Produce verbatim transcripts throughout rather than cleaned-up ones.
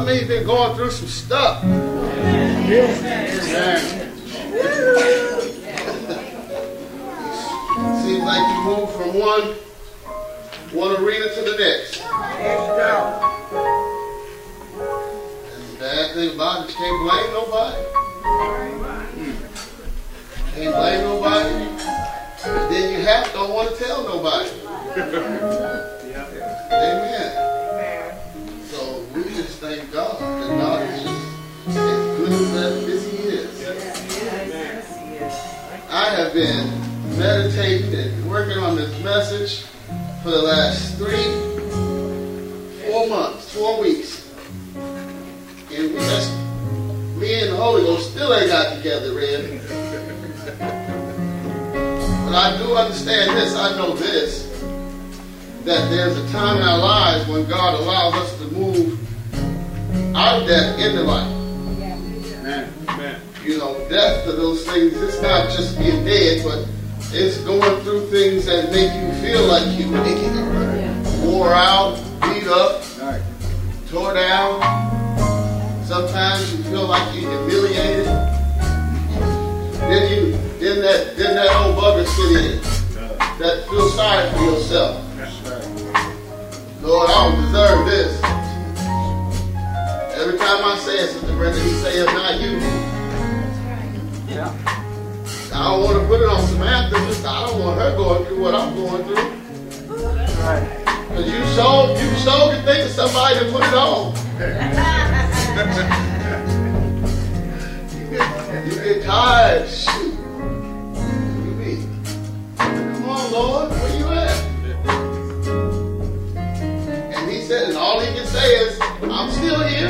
many have been going through some stuff? Yeah. Seems like you move from one, one arena to the next. And the bad thing about it, you can't blame nobody. Can't blame nobody. And then you have don't want to tell nobody. Amen. So we just thank God that God is just as good as He is. I have been meditating and working on this message for the last three, four months, four weeks. And we just, me and the Holy Ghost still ain't got together, Red. But I do understand this, I know this, that there's a time in our lives when God allows us to move out of death into life. Amen. Amen. You know, death to those things, it's not just being dead, but it's going through things that make you feel like you wore out, beat up, tore down. Sometimes you feel like you're humiliated. Then you, then that, then that old bugger sit in that feel sorry for yourself. Lord, I don't deserve this. Every time I say it, Sister Brenda, he say it's not you. Yeah. I don't want to put it on Samantha. I don't want her going through what I'm going through. Because you so you so can think of somebody to put it on. You get tired. Shoot. You mean? Come on, Lord, where you at? And he said, and all he can say is, I'm still here.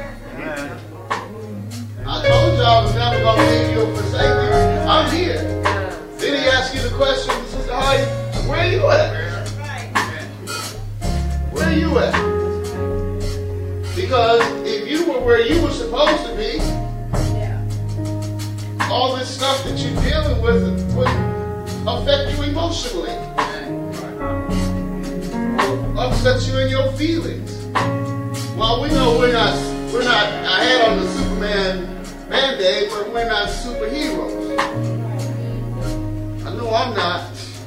I told you I was never going to leave you or forsake you. I'm here. Then he asked you the question, Sister Holly, where are you at? Where are you at? Because if you were where you were supposed to be, all this stuff that you're dealing with would affect you emotionally. Upset you in your feelings. Well, we know we're not, we're not, I had on the Superman Band-Aid, but we're not superheroes. I know I'm not.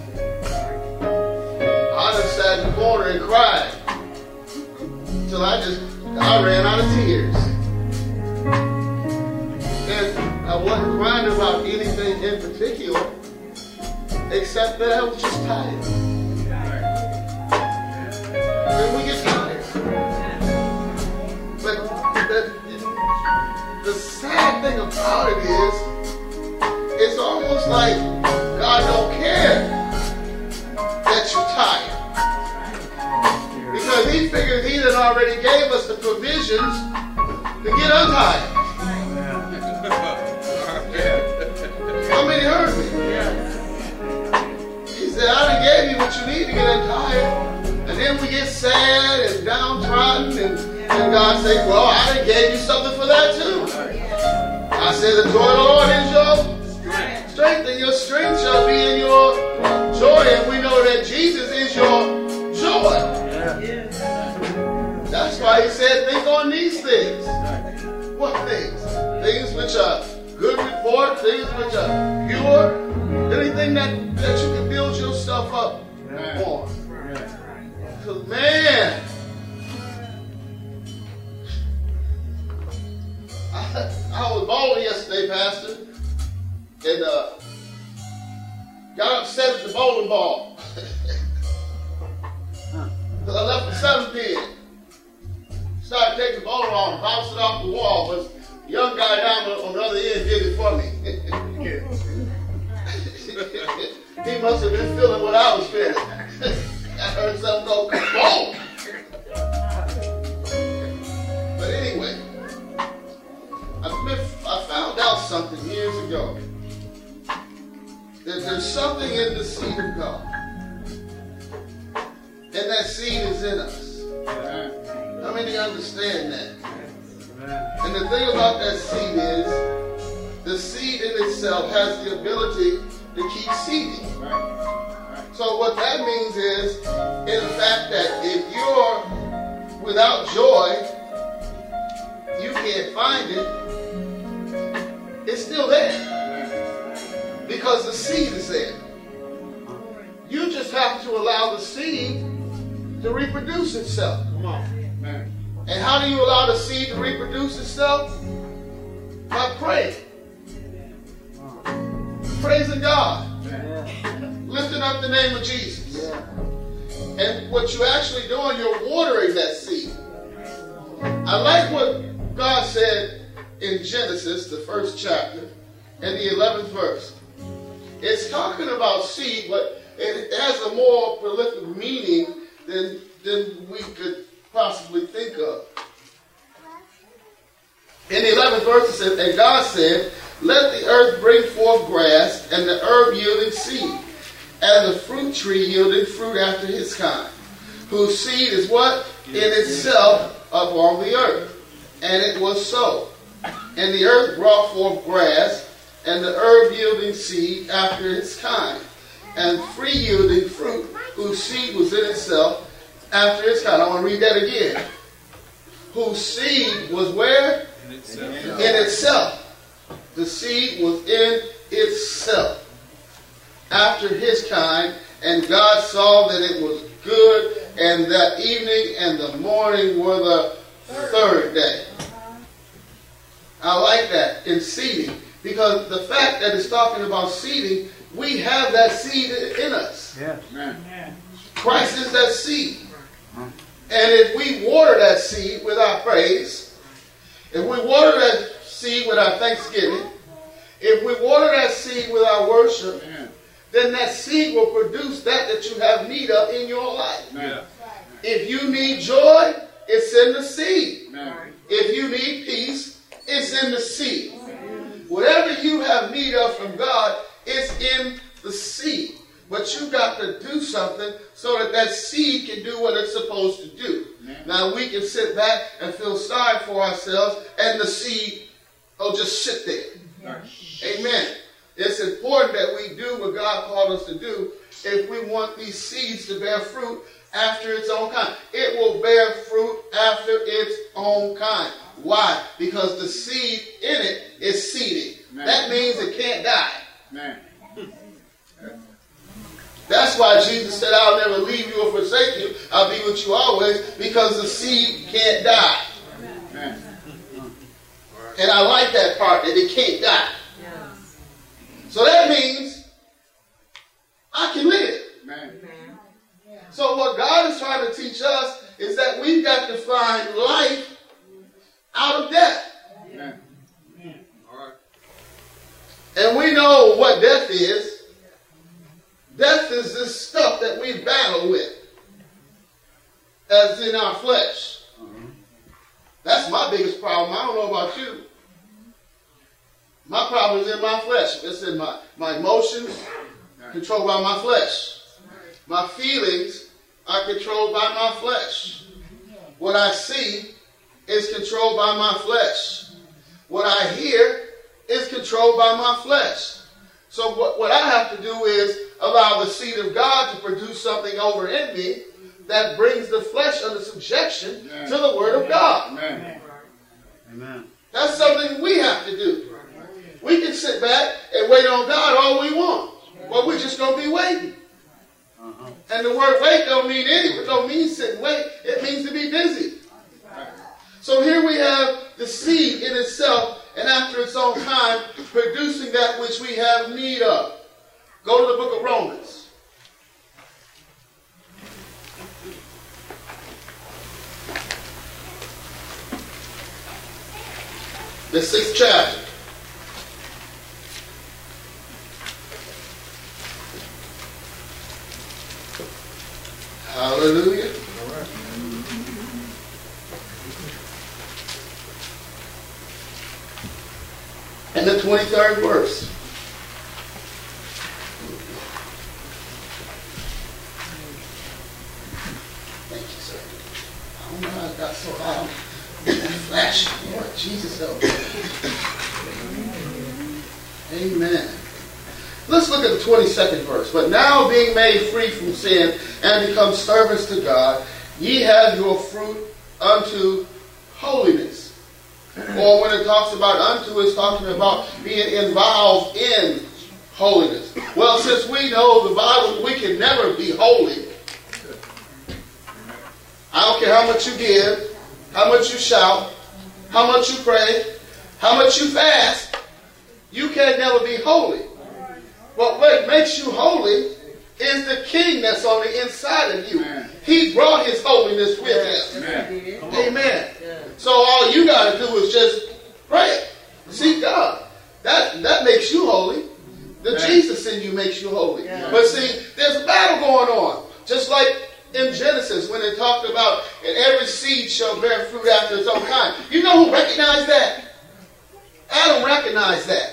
I just sat in the corner and cried until I just, I ran out of tears. And I wasn't crying about anything in particular, except that I was just tired. And we get tired. But the, the sad thing about it is, it's almost like God don't care that you're tired. Because he figured he had already gave us the provisions to get untired. How many heard me? He said, I done gave you what you need to get untired. And then we get sad and downtrodden, and, and God said, well, I done gave you something for that too. I said, the joy of the Lord is your strength, and your strength shall be in your joy. And we know that Jesus is your joy. That's why he said, think on these things. What things? Things which are good report, things which are pure, anything that, that you can build yourself up on. Because, man, I, I was bowling yesterday, Pastor, and uh, got upset at the bowling ball. Because I left the seven pin. Started taking the bowling ball and bounced it off the wall, but the young guy down on the other end did it for me. He must have been feeling what I was feeling. I heard something go, boom! But anyway, I've been, I found out something years ago. That there's something in the seed of God. And that seed is in us. How many understand that? And the thing about that seed is, the seed in itself has the ability to keep seeding. So what that means is, in the fact that if you're without joy, find it, it's still there. Because the seed is there. You just have to allow the seed to reproduce itself. Come on. And how do you allow the seed to reproduce itself? By praying. Praising God. Lifting up the name of Jesus. And what you're actually doing, you're watering that seed. I like what God said in Genesis, the first chapter, and the eleventh verse. It's talking about seed, but it has a more prolific meaning than, than we could possibly think of. In the eleventh verse it says, and God said, let the earth bring forth grass, and the herb yielding seed, and the fruit tree yielding fruit after his kind, whose seed is what? In itself upon the earth. And it was so. And the earth brought forth grass, and the herb yielding seed after its kind, and free yielding fruit, whose seed was in itself after its kind. I want to read that again. Whose seed was where? In itself. In itself. The seed was in itself after his kind, and God saw that it was good, and that evening and the morning were the third day. I like that in seeding, because the fact that it's talking about seeding, we have that seed in us. Yes. Amen. Christ is that seed. And if we water that seed with our praise, if we water that seed with our thanksgiving, if we water that seed with our worship, Amen, then that seed will produce that that you have need of in your life. Amen. If you need joy, it's in the seed. Amen. If you need peace, it's in the seed. Amen. Whatever you have need of from God, it's in the seed. But you got to do something so that that seed can do what it's supposed to do. Amen. Now we can sit back and feel sorry for ourselves, and the seed will just sit there. Amen. Amen. It's important that we do what God called us to do if we want these seeds to bear fruit after its own kind. It will bear fruit after its own kind. Why? Because the seed in it is seeding. Amen. That means it can't die. Amen. That's why Jesus said, I'll never leave you or forsake you. I'll be with you always, because the seed can't die. Amen. And I like that part, that it can't die. So that means I can live. Amen. So what God is trying to teach us is that we've got to find life out of death. Amen. All right. And we know what death is. Death is this stuff that we battle with, as in our flesh. That's my biggest problem. I don't know about you. My problem is in my flesh. It's in my, my emotions, controlled by my flesh. My feelings are controlled by my flesh. What I see is controlled by my flesh. What I hear is controlled by my flesh. So what, what I have to do is allow the seed of God to produce something over in me that brings the flesh under subjection Amen. To the Word of God. Amen. Amen. That's something we have to do. We can sit back and wait on God all we want. Well, we're just going to be waiting. Uh-huh. And the word wait don't mean anything. It don't mean sit and wait. It means to be busy. So here we have the seed in itself, and after its own time, producing that which we have need of. Go to the book of Romans. The sixth chapter. Hallelujah. All right. And the twenty-third verse. Thank you, sir. I don't know how it got so hot. Flash. Lord Jesus help me. Amen. Let's look at the twenty-second verse. But now being made free from sin and become servants to God, ye have your fruit unto holiness Or when it talks about unto, it's talking about being involved in holiness. Well, since we know the Bible, we can never be holy. I don't care how much you give, how much you shout, how much you pray, how much you fast, you can never be holy. But what makes you holy is the King that's on the inside of you. Amen. He brought his holiness with yes. him. Amen. Amen. Yes. So all you got to do is just pray. Seek God. That, that makes you holy. The Amen. Jesus in you makes you holy. Yes. But see, there's a battle going on. Just like in Genesis when it talked about and every seed shall bear fruit after its own kind. You know who recognized that? Adam recognized that.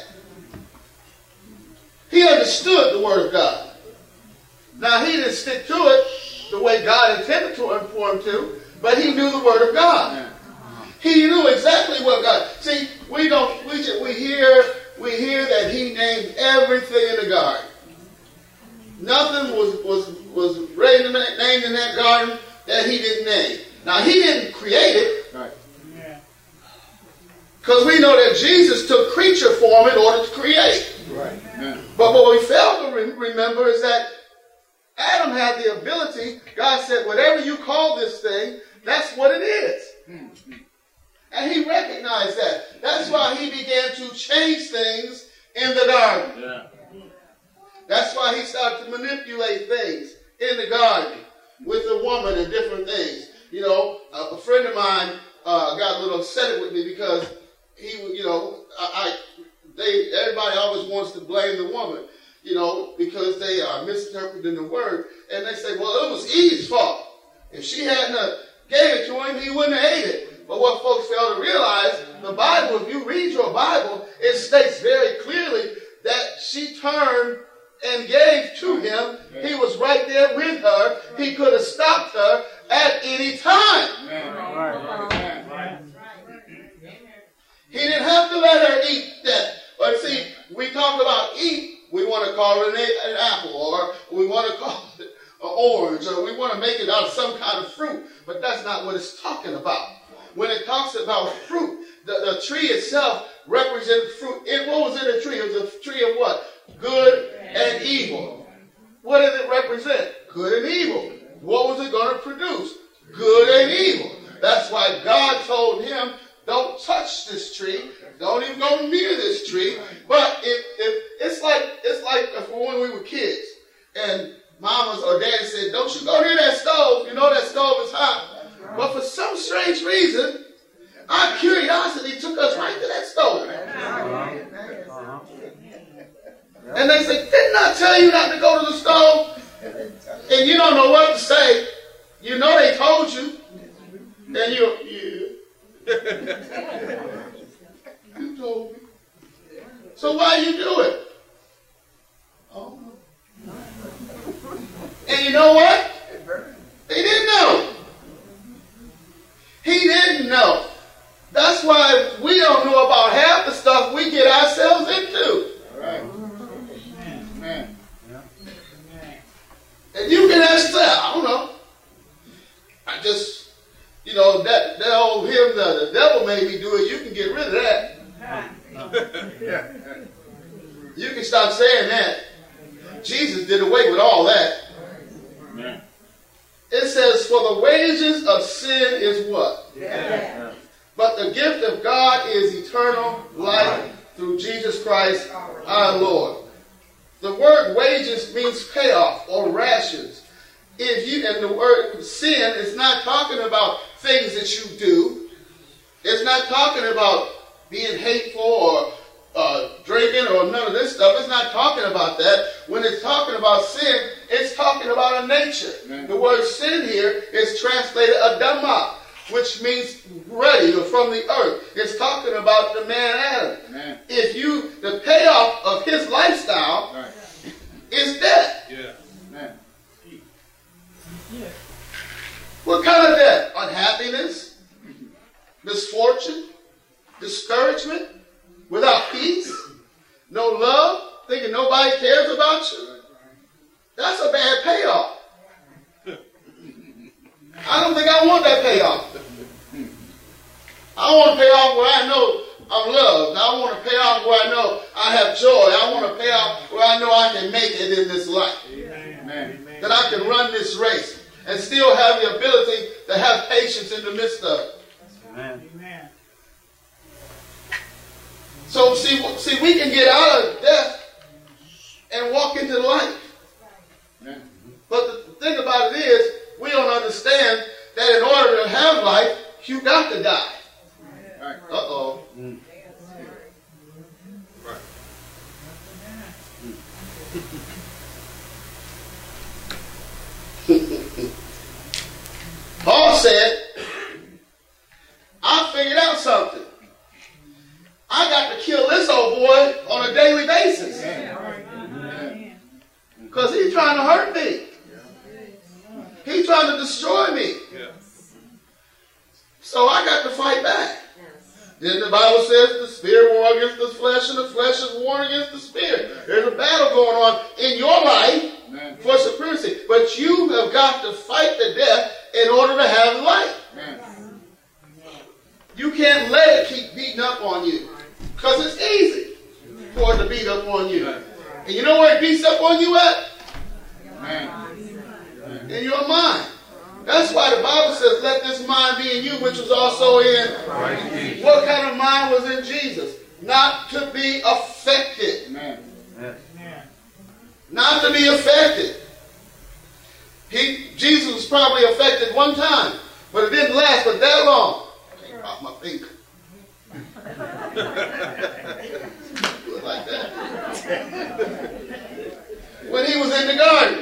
He understood the word of God. Now, he didn't stick to it the way God intended to for him to, but he knew the word of God. He knew exactly what God. See, we don't. We just, we hear we hear that he named everything in the garden. Nothing was was was named in that garden that he didn't name. Now, he didn't create it. Right. Because we know that Jesus took creature form in order to create. Right. Yeah. But what we fail to re- remember is that Adam had the ability. God said, whatever you call this thing, that's what it is. Mm-hmm. And he recognized that. That's why he began to change things in the garden. Yeah. That's why he started to manipulate things in the garden with the woman and different things. You know, a, a friend of mine uh, got a little upset with me because he, you know, I, I, they, everybody always wants to blame the woman, you know, because they are misinterpreting the word. And they say, well, it was Eve's fault. If she hadn't uh, gave it to him, he wouldn't have ate it. But what folks fail to realize, the Bible, if you read your Bible, it states very clearly that she turned and gave to him. He was right there with her. He could have stopped her at any time. He didn't have to let her eat that. But see, we talk about eat, we want to call it an, an apple, or we want to call it an orange, or we want to make it out of some kind of fruit. But that's not what it's talking about. When it talks about fruit, the, the tree itself represents fruit. It, what was in the tree? It was a tree of what? Good and evil. What did it represent? Good and evil. What was it going to produce? Good and evil. That's why God told him, don't touch this tree. Don't even go near this tree. But it, it, it's like it's like when we were kids and mamas or daddy said, don't you go near that stove. You know that stove is hot. But for some strange reason, our curiosity took us right to that stove. And they say, didn't I tell you not to go to the stove? And you don't know what to say. You know they told you. And you, you, you told me. So why you do it? Oh. And you know what? He didn't know. He didn't know. That's why we don't know about half the stuff we get ourselves into. All right. Amen. And you can ask that. I don't know. I just, you know, that, that old hymn, the, the devil made me do it. You can get rid of that. You can stop saying that. Jesus did away with all that. Amen. It says, for the wages of sin is what? Yeah. But the gift of God is eternal life through Jesus Christ our Lord. The word wages means payoff or rations. If you and the word sin is not talking about things that you do. It's not talking about being hateful or uh, drinking or none of this stuff. It's not talking about that. When it's talking about sin, it's talking about a nature. Amen. The word sin here is translated adama, which means ready or from the earth. It's talking about the man Adam. Amen. If you, the payoff of his lifestyle right. is death. Yeah. Amen. Yeah. What kind of death? Unhappiness, misfortune, discouragement, without peace, no love, thinking nobody cares about you. That's a bad payoff. I don't think I want that payoff. I want to pay off where I know I'm loved. I want to pay off where I know I have joy. I want to pay off where I know I can make it in this life. Amen. That I can run this race and still have the ability to have patience in the midst of it. Amen. Amen. So see, see, we can get out of death and walk into life. Amen. But the thing about it is, we don't understand that in order to have life, you got to die. Right. Uh-oh. Mm. Right. Paul said, I figured out something. I got to kill this old boy on a daily basis. Because he's trying to hurt me. He's trying to destroy me. So I got to fight back. Then the Bible says the spirit war against the flesh and the flesh is war against the spirit. There's a battle going on in your life Amen. For supremacy. But you have got to fight the death in order to have life. Amen. You can't let it keep beating up on you. Because it's easy for it to beat up on you. And you know where it beats up on you at? Amen. In your mind. That's why the Bible says, let this mind be in you, which was also in Christ. What kind of mind was in Jesus? Not to be affected. Amen. Not to be affected. He, Jesus was probably affected one time, but it didn't last but that long. I can't pop my finger. Do it like that. When he was in the garden.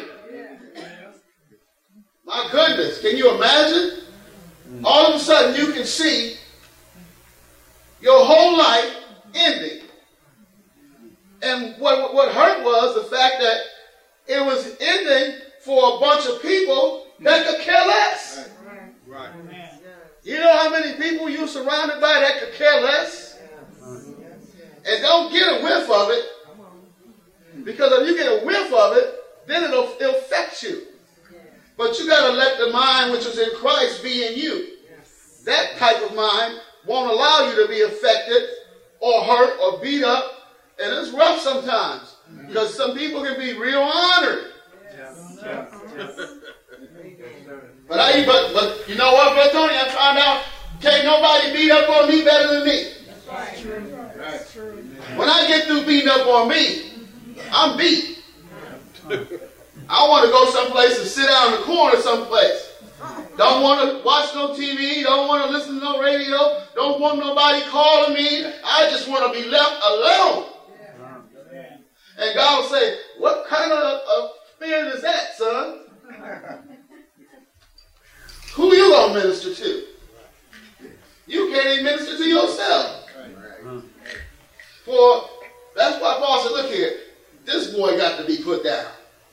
My goodness, can you imagine? All of a sudden you can see your whole life ending. And what, what hurt was the fact that it was ending for a bunch of people that could care less. Right. Right. You know how many people you're surrounded by that could care less? And don't get a whiff of it. Because if you get a whiff of it, then it'll, it'll affect you. But you got to let the mind which is in Christ be in you. Yes. That type of mind won't allow you to be affected or hurt or beat up. And it's rough sometimes. Mm-hmm. Because some people can be real honored. Yes. Yes. Yes. But, I, but, but you know what, Brother Tony? I found out can't nobody beat up on me better than me. That's right. True. That's true. When I get through beating up on me, I'm beat. I want to go someplace and sit down in the corner someplace. Don't want to watch no T V. Don't want to listen to no radio. Don't want nobody calling me. I just want to be left alone. And God will say, what kind of, of spirit is that, son? Who you going to minister to? You can't even minister to yourself. For that's why Paul said, look here, this boy got to be put down.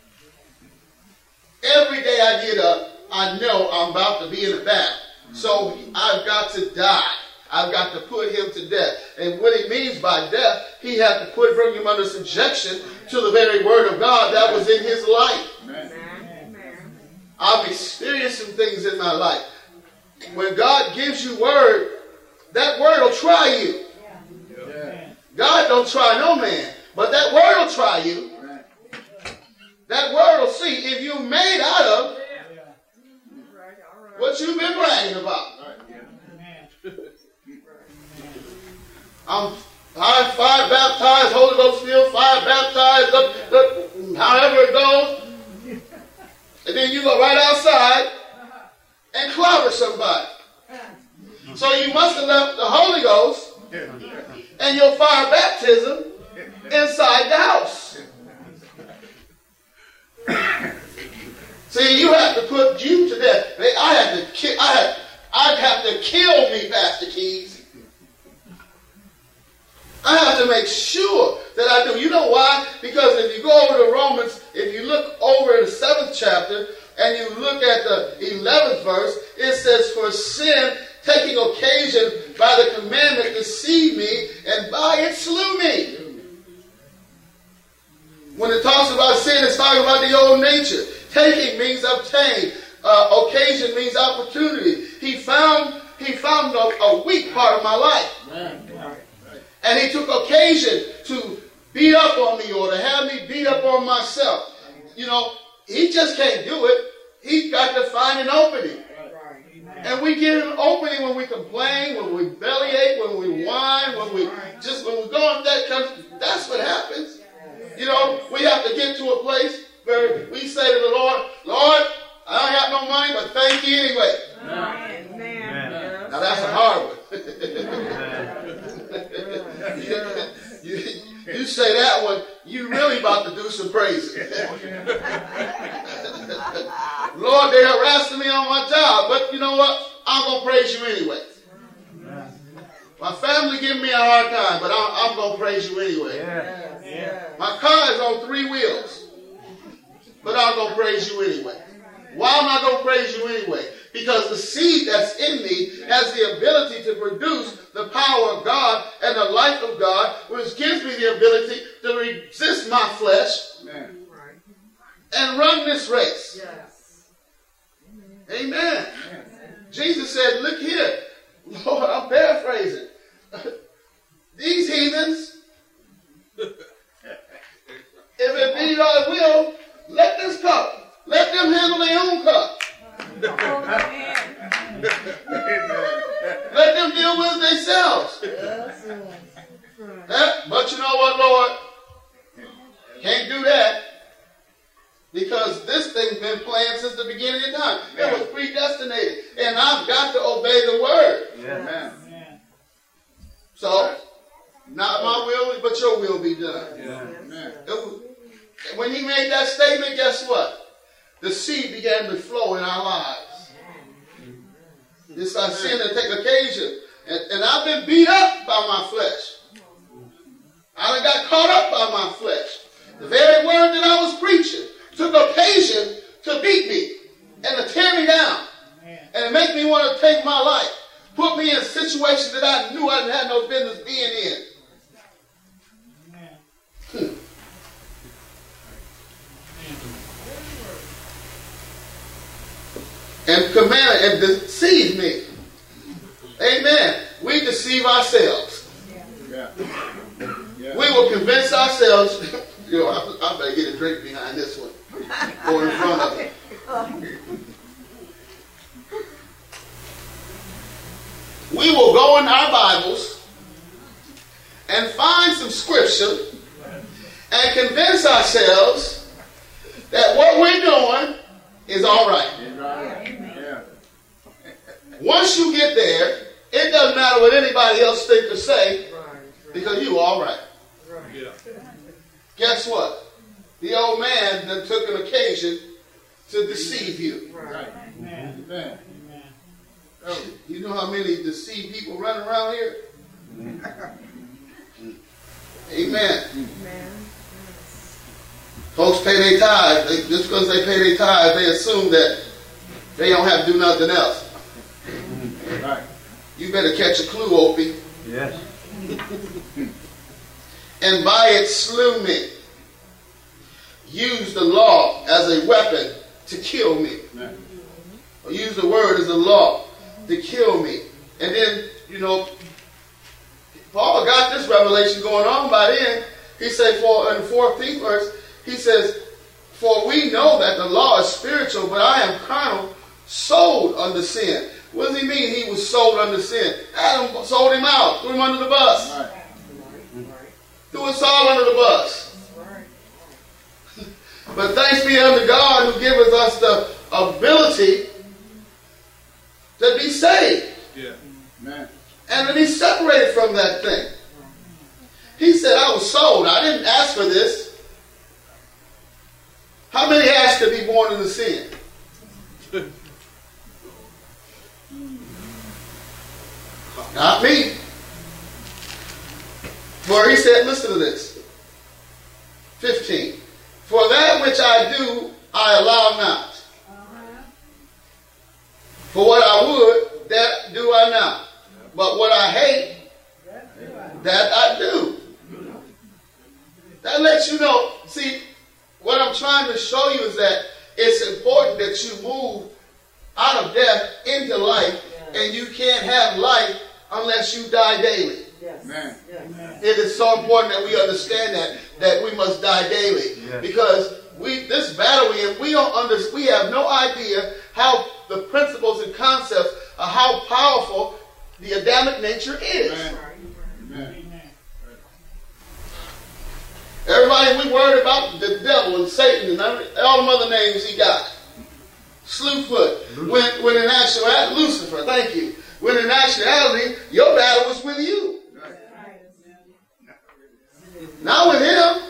Every day I get up, I know I'm about to be in a battle. So I've got to die. I've got to put him to death. And what he means by death, he had to put bring him under subjection to the very word of God that was in his life. Amen. I've experienced some things in my life. When God gives you word, that word will try you. God don't try no man, but that word will try you. That word will see if you're made out of what you've been bragging about. I'm five, five baptized, Holy Ghost filled, five baptized, up, up, however it goes. And then you go right outside and clobber somebody. So you must have left the Holy Ghost and your fire baptism inside the house. See, you have to put you to death. I had to kill. I had. I'd have to kill me, Pastor Keys. I have to make sure that I do. You know why? Because if you go over to Romans, if you look over in the seventh chapter and you look at the eleventh verse, it says, "For sin, taking occasion by the commandment, deceived me, and by it slew me." When it talks about sin, it's talking about the old nature. Taking means obtain. Uh, occasion means opportunity. He found he found a, a weak part of my life. And he took occasion to beat up on me or to have me beat up on myself. You know, he just can't do it. He's got to find an opening. And we get an opening when we complain, when we bellyache, when we whine, when we just, when we go on that country. That's what happens. You know, we have to get to a place where we say to the Lord, Lord, I don't have no money, but thank you anyway. Amen. Now that's a hard one. you, you say that one, you really about to do some praising. Lord, they're harassing me on my job, but you know what? I'm going to praise you anyway. My family giving me a hard time, but I'm, I'm going to praise you anyway. My car is on three wheels, but I'm going to praise you anyway. Why am I going to praise you anyway? Because the seed that's in me has the ability to produce the power of God and the life of God, which gives me the ability to resist my flesh and run this race. Amen. Jesus said, look here. Lord, I'm paraphrasing. These heathens, if it be thy will, let this cup. Let them handle their own cup. Let them deal with it themselves. That, but you know what, Lord? Can't do that. Because this thing's been planned since the beginning of time. It was predestinated. And I've got to obey the word. Yeah. So, not my will, but your will be done. Yeah. Was, when he made that statement, guess what? The seed began to flow in our lives. This I sin and take occasion. And, and I've been beat up by my flesh. I done got caught up by my flesh. The very word that I was preaching took occasion to beat me and to tear me down. And to make me want to take my life. Put me in a situation that I knew I didn't have no business being in. Hmm. And command and deceive me. Amen. We deceive ourselves. Yeah. Yeah. We will convince ourselves. You know, I, I better get a drink behind this one. Or in front of it. We will go in our Bibles and find some scripture and convince ourselves that what we're doing is all right. Yeah. Once you get there, it doesn't matter what anybody else think or say, because you all right. Yeah. Guess what? The old man then took an occasion to deceive you. Right. Amen. Amen. Oh, you know how many deceived people run around here? Amen. Amen. Folks pay their tithes. They, just because they pay their tithes, they assume that they don't have to do nothing else. Right. You better catch a clue, Opie. Yes. And by it slew me. Use the law as a weapon to kill me. Amen. Or use the word as a law to kill me. And then, you know, Paul got this revelation going on by then. He said, for in the fourteenth verse, he says, for we know that the law is spiritual, but I am carnal, sold under sin. What does he mean he was sold under sin? Adam sold him out, threw him under the bus. Right. Threw us all under the bus. But thanks be unto God who giveth us the ability to be saved. Yeah. Man. And to be separated from that thing. He said, I was sold. I didn't ask for this. How many asked to be born into sin? Not me. For he said, listen to this. fifteen. For that which I do, I allow not. For what I would, that do I not. But what I hate, that I do. That lets you know. See, what I'm trying to show you is that it's important that you move out of death into life And you can't have life unless you die daily. Yes. Amen. It is so important that we understand that, that we must die daily. Yes. Because we this battle we in, we don't understand, we have no idea how the principles and concepts of how powerful the Adamic nature is. Amen. Amen. Everybody, we worried about the devil and Satan and all the other names he got. Slewfoot. When, when in actuality, Lucifer, thank you. When in actuality, your battle was with you. Not with him.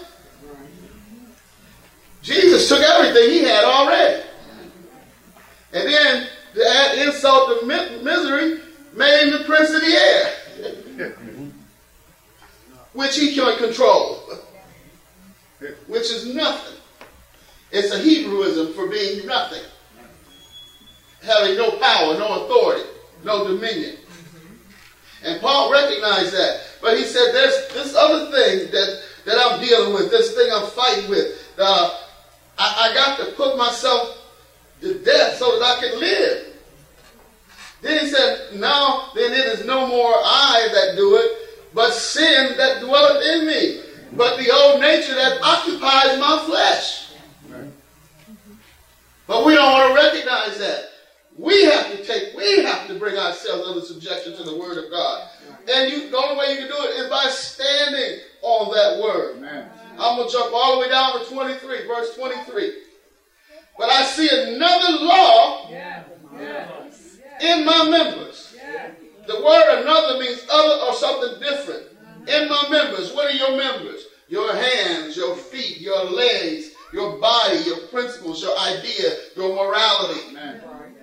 Jesus took everything he had already. And then, to add insult to misery, made him the prince of the air. Which he can't control. Which is nothing. It's a Hebrewism for being nothing. Having no power, no authority, no dominion. And Paul recognized that. But he said, there's this other thing that, that I'm dealing with, this thing I'm fighting with. Uh, I, I got to put myself to death so that I can live. Then he said, now then it is no more I that do it, but sin that dwelleth in me. But the old nature that occupies my flesh. Right. But we don't want to recognize that. We have to take, we have to bring ourselves under subjection to the Word of God. And you, the only way you can do it is by standing on that Word. Amen. I'm going to jump all the way down to twenty-three, verse twenty-three. But I see another law yeah. Yeah. in my members. Yeah. The word another means other or something different. In my members. What are your members? Your hands, your feet, your legs, your body, your principles, your idea, your morality. Amen.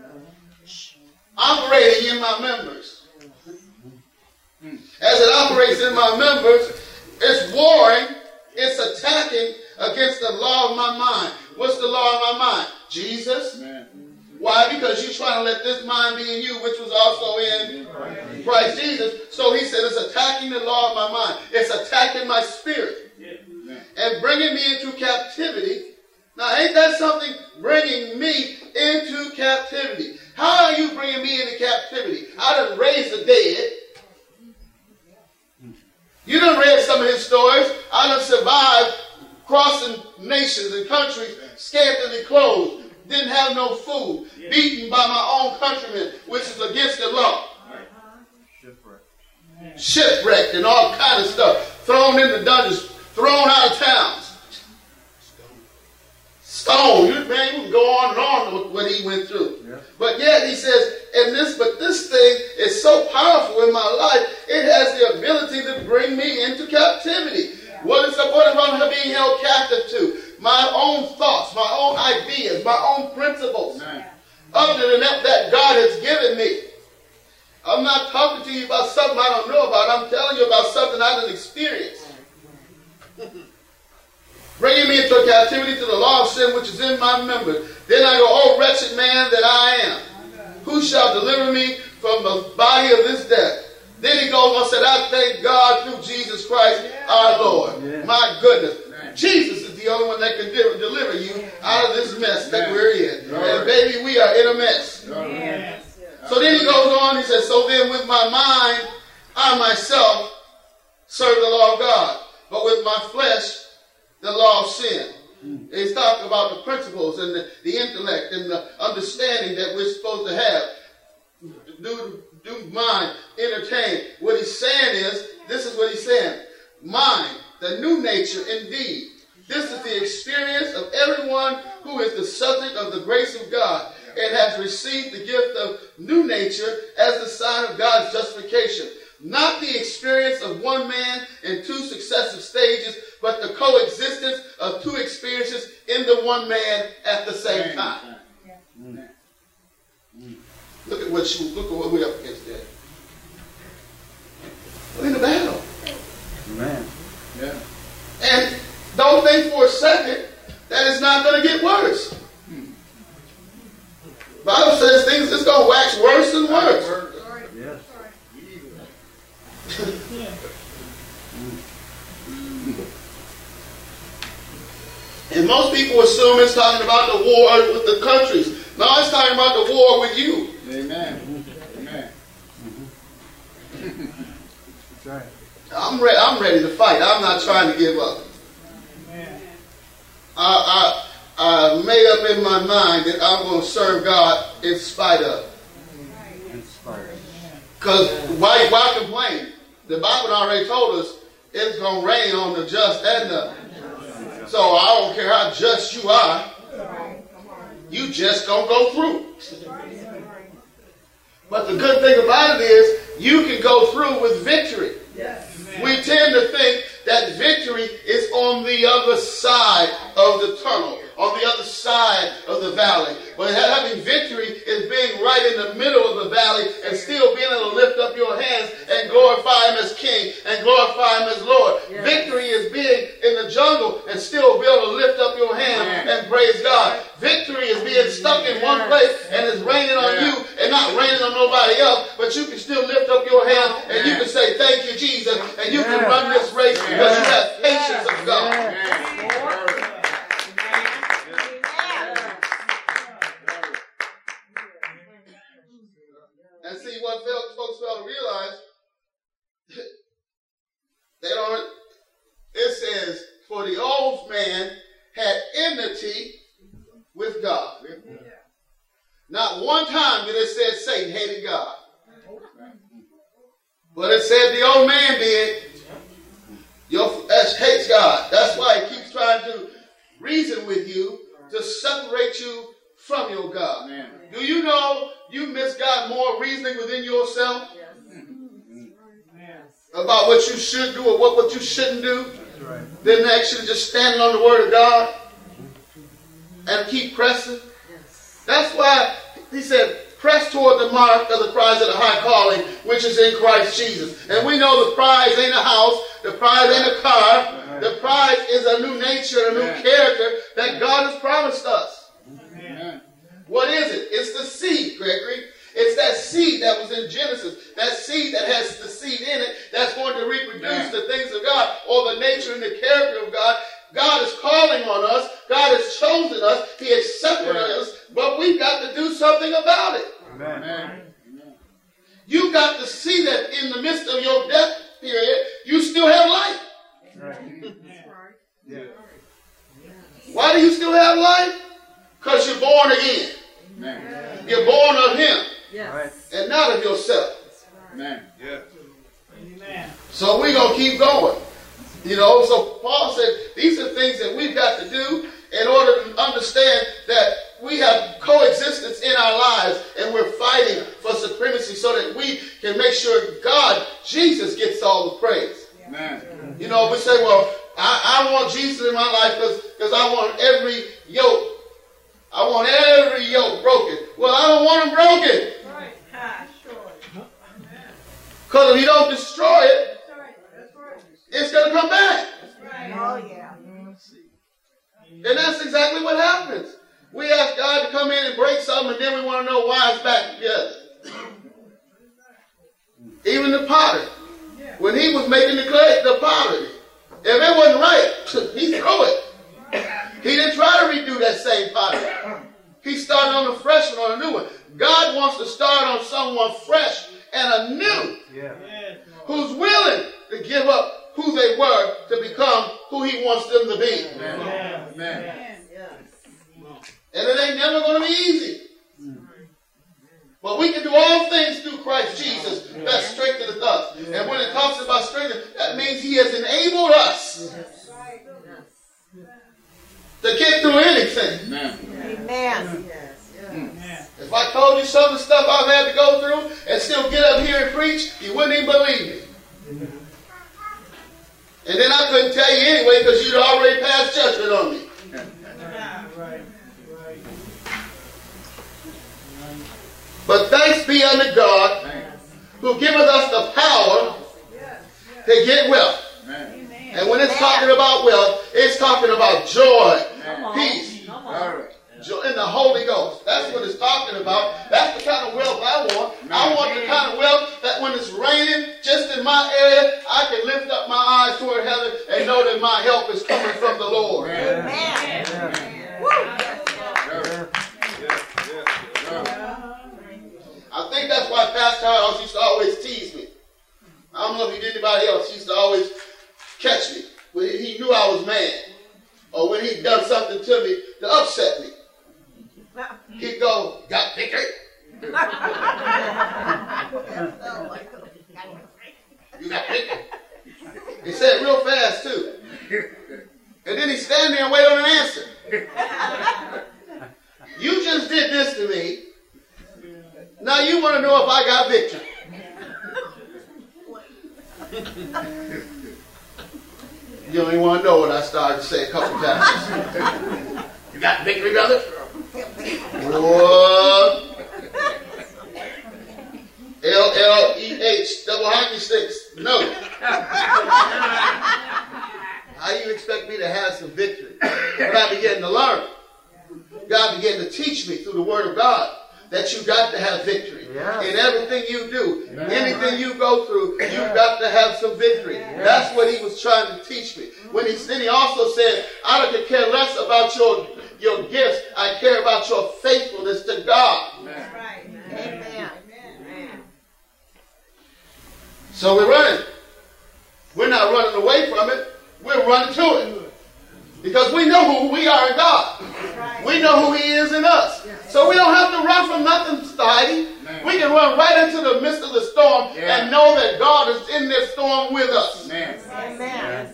Operating in my members. As it operates in my members, it's warring, it's attacking against the law of my mind. What's the law of my mind? Jesus. Amen. Why? Because you're trying to let this mind be in you, which was also in Christ Jesus. So he said it's attacking the law of my mind. It's attacking my spirit. And bringing me into captivity. Now, ain't that something? Bringing me into captivity. How are you bringing me into captivity? I done raised the dead. You done read some of his stories. I done survived crossing nations and countries, scantily clothed, didn't have no food, beaten by my own countrymen, which is against the law. Shipwrecked. Shipwrecked and all kind of stuff. Thrown into dungeons, thrown out of towns. Stone. You, man, you can go on and on with what he went through. Yeah. But yet he says, and this, but this thing is so powerful in my life, it has the ability to bring me into captivity. Yeah. What is the point of being held captive to? My own thoughts, my own ideas, my own principles. Yeah. Other than that, that God has given me. I'm not talking to you about something I don't know about. I'm telling you about something I didn't experience. Bringing me into captivity to the law of sin which is in my members. Then I go, oh wretched man that I am. Who shall deliver me from the body of this death? Then he goes on and said, I thank God through Jesus Christ our Lord. Yeah. My goodness. Yeah. Jesus is the only one that can deliver you out of this mess that yeah. we're in. Yeah. And baby, we are in a mess. Yeah. So then he goes on, he says, so then with my mind, I myself serve the law of God. But with my flesh, the law of sin. Mm. He's talking about the principles and the, the intellect and the understanding that we're supposed to have. Do, do mind, entertain. What he's saying is, this is what he's saying. Mind, the new nature indeed. This is the experience of everyone who is the subject of the grace of God and has received the gift of new nature as the sign of God's justification. Not the experience of one man in two successive stages, but the coexistence of two experiences in the one man at the same time. Mm. Mm. Look at what you look at what we're up against there. We're in the battle. Amen. Yeah. And don't think for a second that it's not going to get worse. Hmm. The Bible says things is going to wax worse and worse. Yes. And most people assume it's talking about the war with the countries. No, it's talking about the war with you. Amen. Amen. That's right. I'm ready. I'm ready to fight. I'm not trying to give up. Amen. I, I, I made up in my mind that I'm going to serve God in spite of. In spite of. Because why, why complain? The Bible already told us it's going to rain on the just and the. So I don't care how just you are. You just going to go through. But the good thing about it is you can go through with victory. We tend to think that victory is on the other side of the tunnel, on the other side of the valley. But having victory is being right in the middle of the valley and still being able to lift up your hands and glorify Him as King and glorify Him as Lord. Yes. Victory is being in the jungle and still be able to lift up your hand and praise God. Victory is being stuck in one place and it's raining on you and not raining on nobody else, but you can still lift up your hand and you can say, thank you, Jesus, and you can run this race because you have patience of God. And see, what folks fail to realize, they don't, it says, for the old man had enmity with God. Not one time did it say Satan hated God. But it said the old man did. Your flesh hates God. That's why he keeps trying to reason with you to separate you from your God. Amen. Do you know you miss God more reasoning within yourself? Yes. About what you should do or what, what you shouldn't do right. Than actually just standing on the Word of God and keep pressing? Yes. That's why he said, press toward the mark of the prize of the high calling, which is in Christ Jesus. And we know the prize ain't a house, the prize ain't a car. The prize is a new nature, a new Amen. Character that God has promised us. Amen. What is it? It's the seed, Gregory. It's that seed that was in Genesis. That seed that has the seed in it that's going to reproduce Amen. The things of God or the nature and the character of God. God is calling on us. God has chosen us. He has separated Amen. Us. But we've got to do something about it. Amen. Amen. You've got to see that in the midst of your death period, you still have life. Right. Yeah. Why do you still have life? Because you're born again. Amen. You're born of Him. Yes. And not of yourself. Amen. Yeah. Amen. So we're going to keep going. You know, so Paul said these are things that we've got to do in order to understand that we have coexistence in our lives and we're fighting for supremacy so that we can make sure God, Jesus, gets all the praise. Amen. You know, we say, well, I, I want Jesus in my life because I want every yoke. I want every yoke broken. Well, I don't want them broken. Right. Ah, sure. Because if you don't destroy it, it's going to come back. Right. Oh, yeah. And that's exactly what happens. We ask God to come in and break something, and then we want to know why it's back together. Even the potter. When he was making the clay, the pottery, if it wasn't right, he threw it. He didn't try to redo that same pottery. He started on a fresh one, on a new one. God wants to start on someone fresh and anew. Yeah. Who's willing to give up who they were to become who He wants them to be. Amen. Amen. And it ain't never going to be easy. But we can do all things through Christ Jesus that strengtheneth us. And when it talks about strengthening, that means He has enabled us to get through anything. Amen. Amen. If I told you some of the stuff I've had to go through and still get up here and preach, you wouldn't even believe me. And then I couldn't tell you anyway because you'd already passed judgment on me. But thanks be unto God who giveth us the power to get wealth. Amen. And when it's talking about wealth, it's talking about joy, peace, joy in the Holy Ghost. That's what it's talking about. That's the kind of wealth I want. I want the kind of wealth that when it's raining just in my area, I can lift up my eyes toward heaven and know that my help is coming from the Lord. Amen. Amen. Woo. I think that's why don't know if he did anybody else. He used to always catch me when he knew I was mad, or when he'd done something to me to upset me. He'd go, "Got victory?" You got victory? He said it real fast too. And then he'd stand there and wait on an answer. You just did this to me. Now you want to know if I got victory. You don't even want to know what I started to say a couple times. You got victory, brother? What? L L E H, double hockey sticks. No. How do you expect me to have some victory? But I began to learn. God began to teach me through the Word of God that you got to have victory. Yes. In everything you do, yes. Anything you go through, yes. You've got to have some victory. Yes. That's what he was trying to teach me. When he then he also said, I don't care less about your, your gifts. I care about your faithfulness to God. That's right. Amen. Amen. So we're running. We're not running away from it. We're running to it. Because we know who we are in God. Right. We know who he is in us. Yes. So we don't have to run from nothing, Heidi. We can run right into the midst of the storm, yeah. And know that God is in this storm with us. Amen. Amen.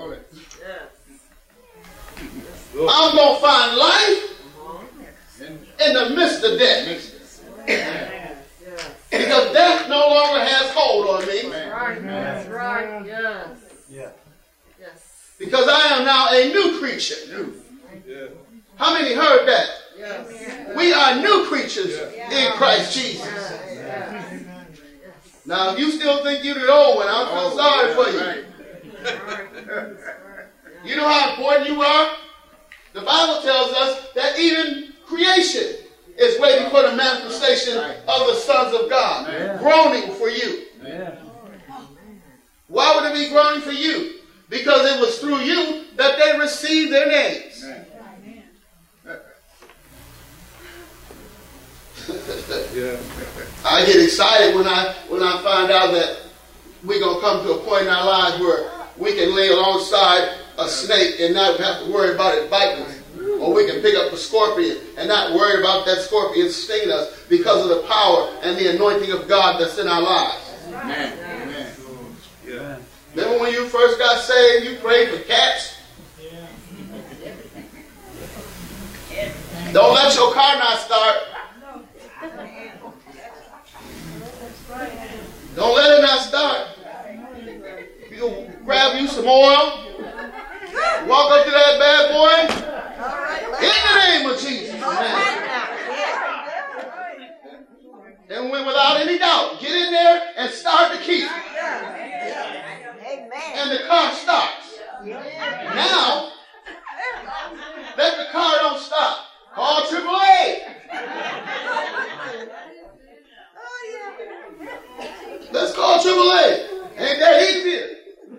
I'm going to find life in the midst of death. Because death no longer has hold on me. Right. That's right. Yes. Yeah. Yes. Because I am now a new creature. Yeah. How many heard that? Yes. We are new creatures yeah. in Christ Jesus. Yeah. Now, if you still think you're the old one, I feel oh, sorry yeah, for you. Right. You know how important you are? The Bible tells us that even creation is waiting for the manifestation of the sons of God, yeah. groaning for you. Yeah. Why would it be groaning for you? Because it was through you that they received their names. Yeah. I get excited when I when I find out that we're going to come to a point in our lives where we can lay alongside a snake and not have to worry about it biting us. Or we can pick up a scorpion and not worry about that scorpion stinging us because of the power and the anointing of God that's in our lives. Amen. Amen. Yeah. Remember when you first got saved, you prayed for cats? Yeah. Don't let your car not start. Don't let it not start. You go grab you some oil. Walk up to that bad boy. In the name of Jesus. And when without any doubt, get in there and start the key. And the car starts. Now, let the car don't stop. Call triple A. Let's call triple A. Ain't that easy?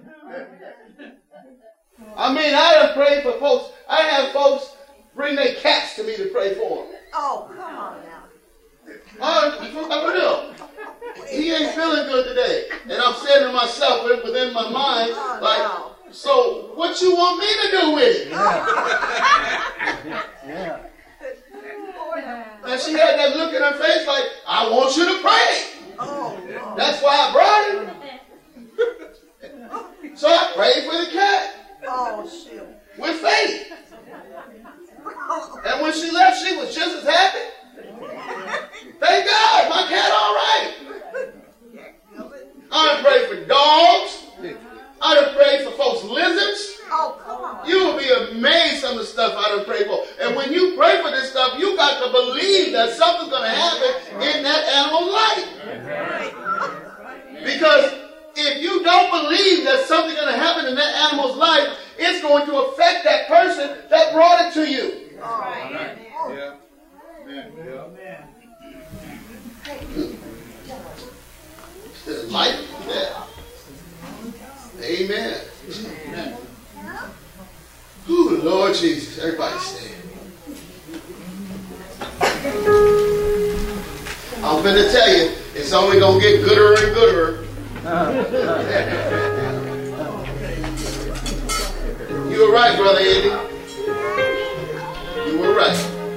I mean, I done prayed for folks. I have folks bring their cats to me to pray for them. Oh, come on now. I, for real. He ain't feeling good today. And I'm saying to myself within my mind, oh, like, no. So what you want me to do with it? Yeah. Yeah. And she had that look in her face like, I want you to pray. Oh, no. That's why I brought it. So I prayed for the cat. Oh, shoot. With faith. And when she left, she was just as happy. Thank God, my cat all right. I done prayed for dogs. I done prayed for folks' lizards. Oh, come on. You will be amazed some of the stuff I done prayed for. And when you pray for this stuff, you got to believe that something's going to happen in that animal's life. Because if you don't believe that something's going to happen in that animal's life, it's going to affect that person that brought it to you. Oh, right. Yeah. Amen. Yeah. Life and death. Amen. Amen. Ooh, Lord Jesus. Everybody stand. I'm going to tell you, it's only going to get gooder and gooder You were right, Brother Eddie. You were right.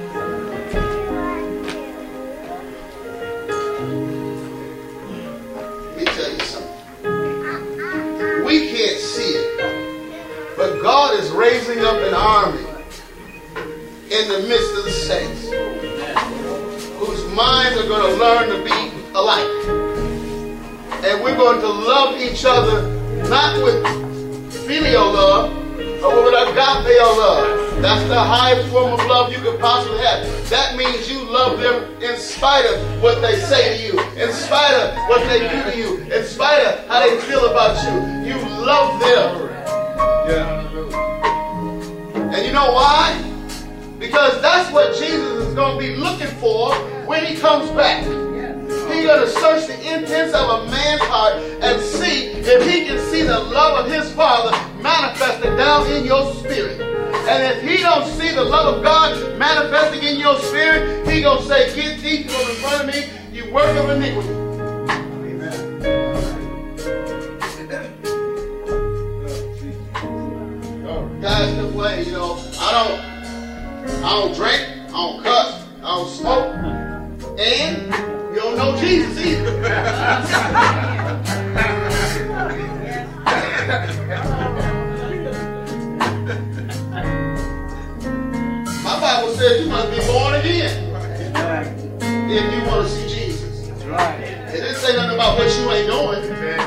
Let me tell you something. We can't see it, but God is raising up an army in the midst of the saints whose minds are going to learn to be alike. And we're going to love each other not with filial love, but with agape love. That's the highest form of love you could possibly have. That means you love them in spite of what they say to you, in spite of what they do to you, in spite of how they feel about you. You love them. Yeah. And you know why? Because that's what Jesus is going to be looking for when he comes back. He's going to search the intents of a man's heart and see if he can see the love of his Father manifested down in your spirit. And if he don't see the love of God manifesting in your spirit, he going to say, get thee from in front of me, you work of iniquity. Amen. Guys can play, you know, I don't, I don't drink, I don't cuss, I don't smoke, and you don't know Jesus either. My Bible says you must be born again if you want to see Jesus. It didn't say nothing about what you ain't doing.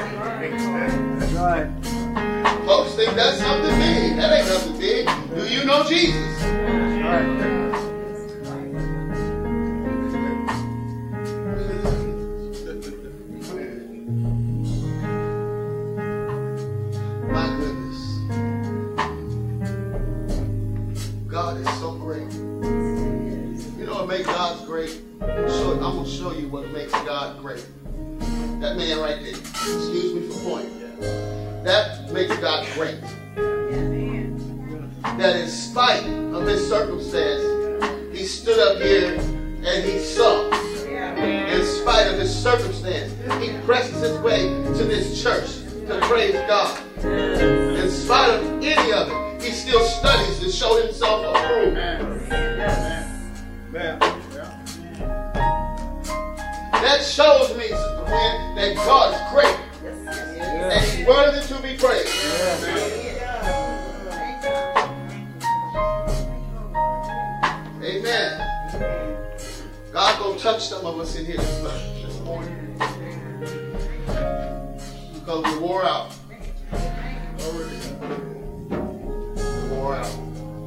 Folks think that's something big. That ain't nothing big. Do you know Jesus? My goodness. God is so great. You know what makes God great? So I'm going to show you what makes God great. That man right there. Excuse me for pointing. That makes God great. That in spite of his circumstance, he stood up here and he saw. In spite of his circumstance, he presses his way to this church to praise God. In spite of any of it, he still studies to show himself approved. That shows me, Sister Wynn, that God is great. And he's worthy to be praised. Amen. God gonna touch some of us in here this, this morning. Because we wore out. We wore out.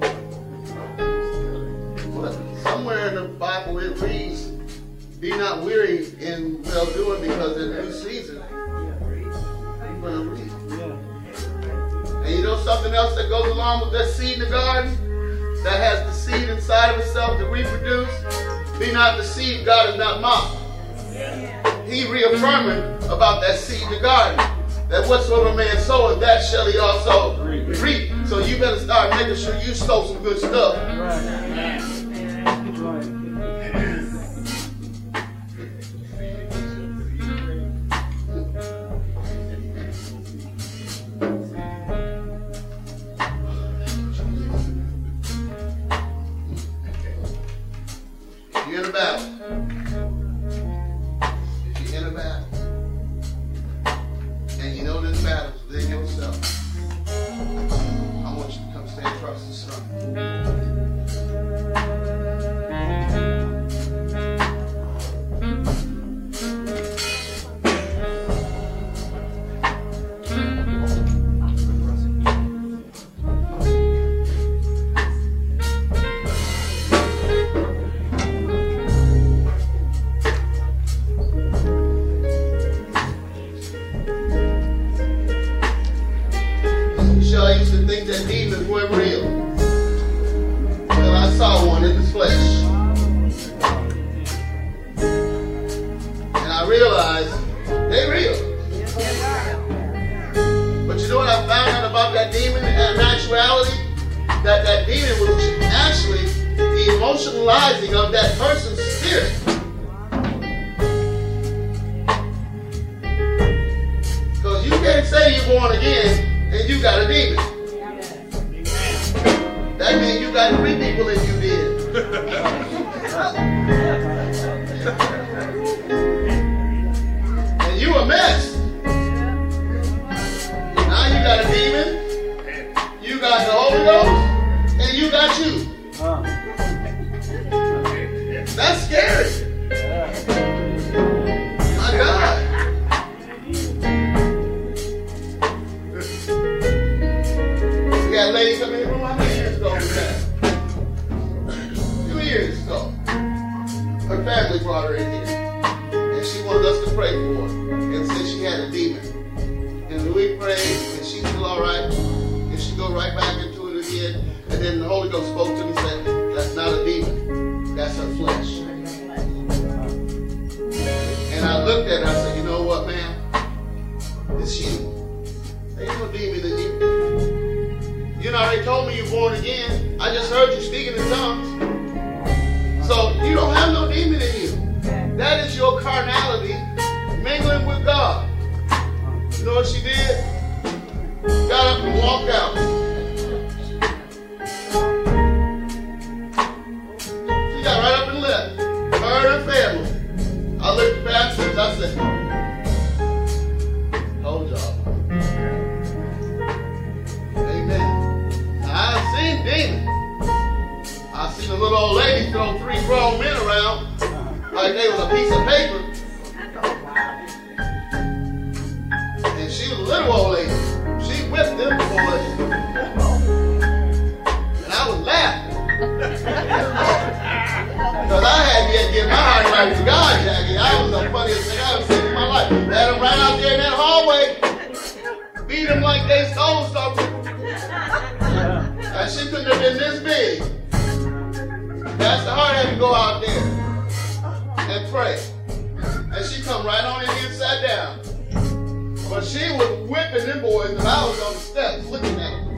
But somewhere in the Bible it reads, be not weary in well doing, because in due season you're going to reap. And you know something else that goes along with that seed in the garden? That has the seed inside of itself to reproduce? Be not deceived, God is not mocked. He reaffirming about that seed in the garden. That whatsoever man soweth, that shall he also reap. So you better start making sure you sow some good stuff. You're in a battle. If you're in a battle, and you know this battle is within yourself, I want you to come stand across the sun. I used to think that demons weren't real. Well, I saw one in the flesh. And I realized they're real. But you know what I found out about that demon in actuality? That that demon was actually the emotionalizing of that person's spirit. born again and you got a demon. That means you got three people in you did. And you a mess. Now you got a demon, you got the Holy Ghost, and you got you. That's scary. My God. We got a lady come in the room. How many years ago was that? Two years ago. Her family brought her in here. And she wanted us to pray for her. And said she had a demon. And we prayed, and she's still all right. And she go right back into it again. And then the Holy Ghost spoke to me and said, that's not a demon. That's her flesh. And I looked at her and I said, you know what, man? It's you. There ain't no demon in you. You know, already told me you're born again. I just heard you speaking in tongues. So you don't have no demon in you. That is your carnality mingling with God. You know what she did? Got up and walked out. She got right up and left. Her and her family. I looked back and I said, hold y'all. Amen. Now, I've seen demons. I've seen a little old lady throw three grown men around like they was a piece of paper. And she was a little old lady. She whipped them boys. And I was laughing. Because I had yet to get my heart right to God, Jackie. I was the funniest thing I've seen in my life. They had them right out there in that hallway. Beat them like they stole something. And she couldn't have been this big. Pastor Hart had to go out there and pray. And she come right on in here and sat down. But she was whipping them boys and I was on the steps looking at them.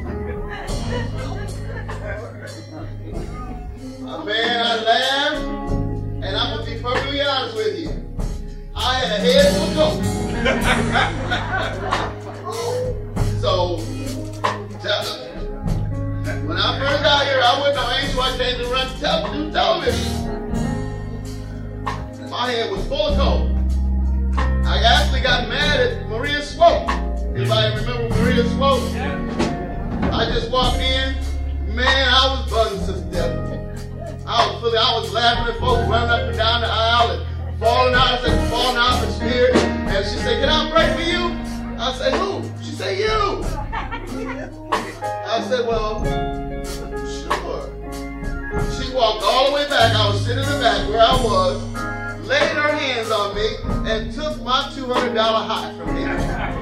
Uh, man, I laughed. And I'm going to be perfectly honest with you. I had a head full of coke. So, when I first got here, I went on Angel. I came to run tel- do television. My head was full of coke. I actually got mad at Maria Swope. Anybody remember Maria Swope? I just walked in. Man, I was buzzing to death. I was feeling, I was laughing at folks running up and down the aisle and falling out. I said, falling out of the spirit. And she said, can I pray for you? I said, who? She said, you. I said, well, sure. She walked all the way back. I was sitting in the back where I was, laid her hands on me, and took my two hundred dollar high from me.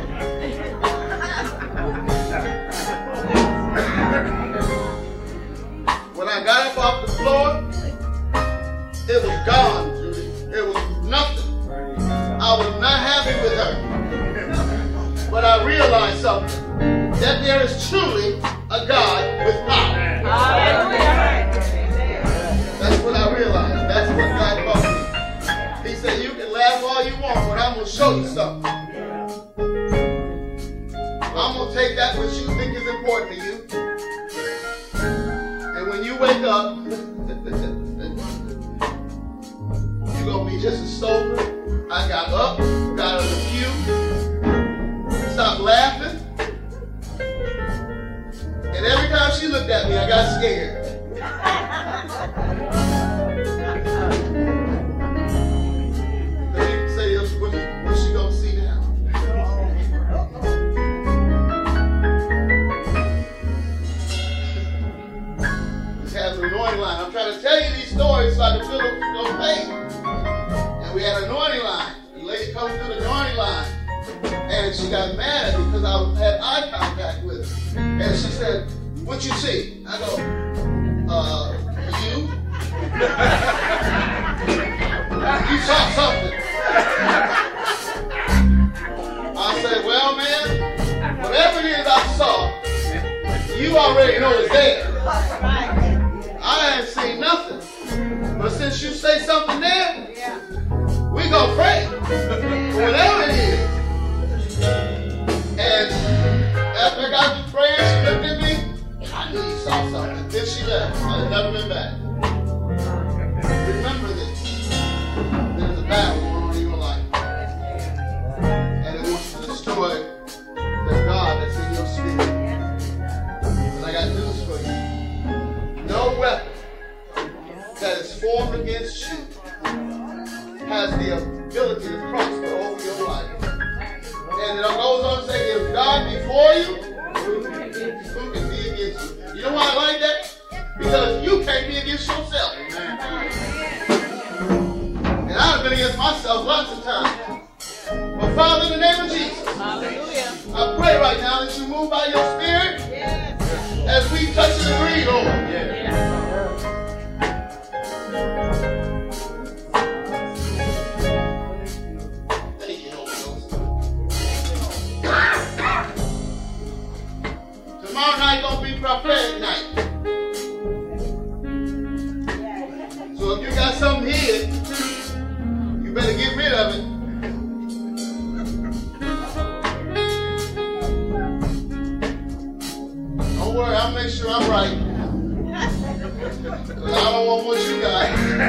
When I got up off the floor, it was gone, Judy. It was nothing. I was not happy with her. But I realized something. That there is truly a God with power. That's what I realized. That's what God taught me. He said, you can laugh all you want, but I'm going to show you something. I'm going to take that which you think is important to you. And when you wake up, you're going to be just as sober. I got up, got out of the pew, stopped laughing. And every time she looked at me, I got scared. Then you can say, what, what's she going to see now? Just has an anointing line. I'm trying to tell you these stories so I can feel no pain. And we had an anointing line. The lady comes through the anointing line. And she got mad at me because I had eye contact with her. And she said, what you see? I go, uh, you? You saw something. I said, well, man, whatever it is I saw, you already know it's there. I ain't seen nothing. But since you say something there, we gonna pray. Whatever it is. And myself lots of times. But Father, in the name of Jesus, Hallelujah. I pray right now that you move by your Spirit as we touch and agree, Lord. Thank you, Holy Ghost. Tomorrow night gonna be prophetic night. So if you got something here, you better get rid of it. Don't worry, I'll make sure I'm right. 'Cause I don't want what you got.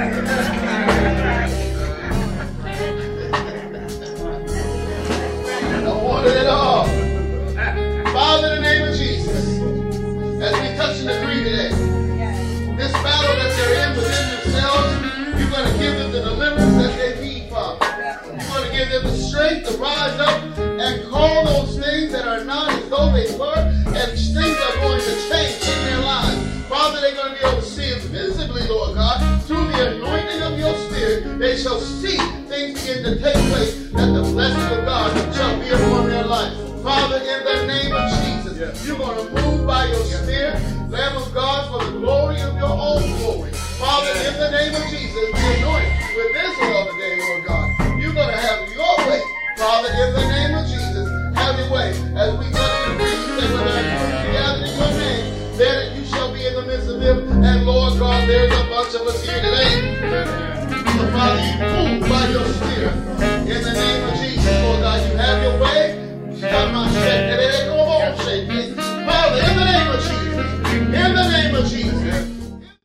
I don't want it at all. Father, in the name of Jesus, as we touch and agree today, this battle that they're in within themselves, you're going to give them the deliverance that they need, Father. You're going to give them the strength to rise up and call those things that are not as though they were, and things are going to change in their lives. Father, they're going to be able to see it visibly, Lord God, through the anointing of your Spirit. They shall see things begin to take place, that the blessing of God shall be upon their life. Father, in the name of Jesus, you're going to move by your Spirit, Lamb of God, for the glory of your own glory. Father, in the name of Jesus, be anointed with this oil today, Lord God. You're going to have your way. Father, in the name of Jesus, have your way. As we touch and agree, you say, when I put together in your name, there you shall be in the midst of them. And Lord God, there's a bunch of us here today